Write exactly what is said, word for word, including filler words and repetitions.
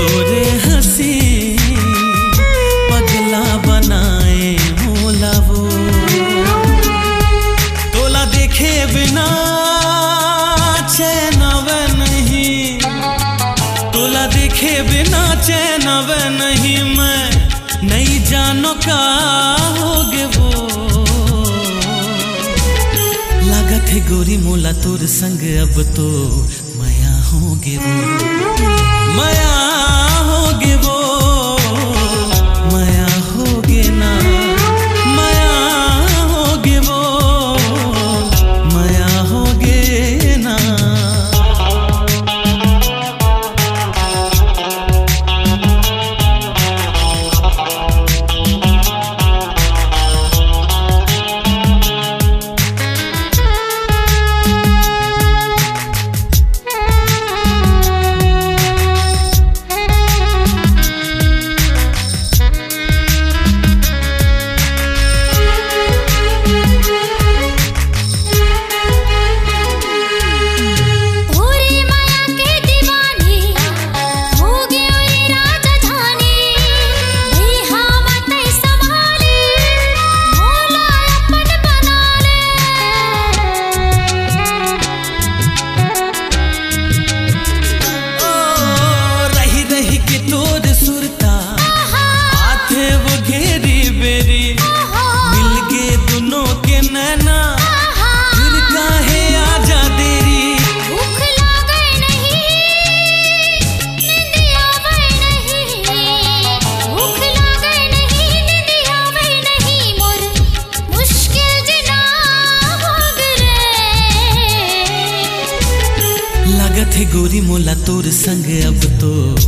तोरे हंसी पगला बनाए मोला वो, तोला देखे बिना चैन वे नहीं, तोला देखे बिना चैन वे नहीं, मैं नहीं जानो का होगे वो। लागत है गोरी मोला तोर संग अब तो माया होगे वो, माया होगे वो, माया होगे ना, माया होगे वो, माया होगे ना। लागत है गोरी मोला तोर संग अब तो